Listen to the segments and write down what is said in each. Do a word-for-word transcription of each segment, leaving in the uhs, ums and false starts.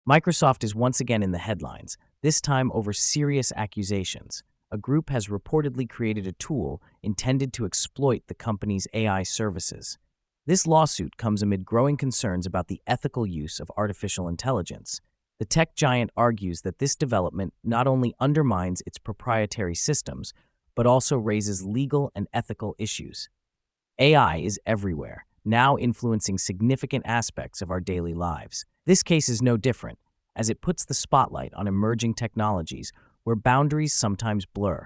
Microsoft is once again in the headlines, this time over serious accusations. A group has reportedly created a tool intended to exploit the company's A I services. This lawsuit comes amid growing concerns about the ethical use of artificial intelligence. The tech giant argues that this development not only undermines its proprietary systems, but also raises legal and ethical issues. A I is everywhere, now influencing significant aspects of our daily lives. This case is no different, as it puts the spotlight on emerging technologies where boundaries sometimes blur.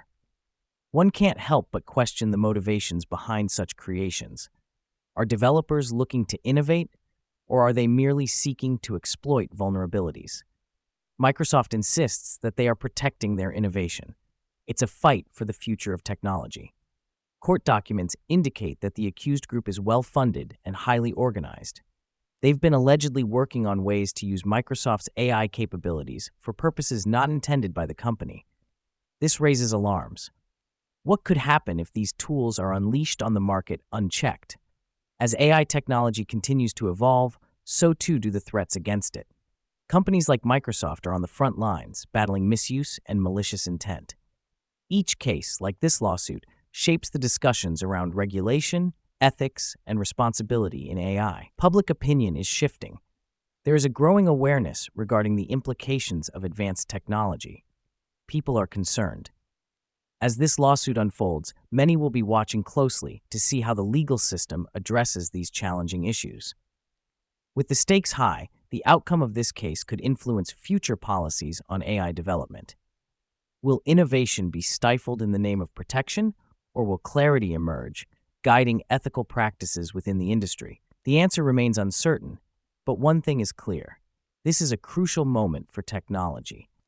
One can't help but question the motivations behind such creations. Are developers looking to innovate, or are they merely seeking to exploit vulnerabilities? Microsoft insists that they are protecting their innovation. It's a fight for the future of technology. Court documents indicate that the accused group is well-funded and highly organized. They've been allegedly working on ways to use Microsoft's A I capabilities for purposes not intended by the company. This raises alarms. What could happen if these tools are unleashed on the market unchecked? As A I technology continues to evolve, so too do the threats against it. Companies like Microsoft are on the front lines, battling misuse and malicious intent. Each case, like this lawsuit, shapes the discussions around regulation, ethics, and responsibility in A I. Public opinion is shifting. There is a growing awareness regarding the implications of advanced technology. People are concerned. As this lawsuit unfolds, many will be watching closely to see how the legal system addresses these challenging issues. With the stakes high, the outcome of this case could influence future policies on A I development. Will innovation be stifled in the name of protection, or will clarity emerge, guiding ethical practices within the industry? The answer remains uncertain, but one thing is clear. This is a crucial moment for technology.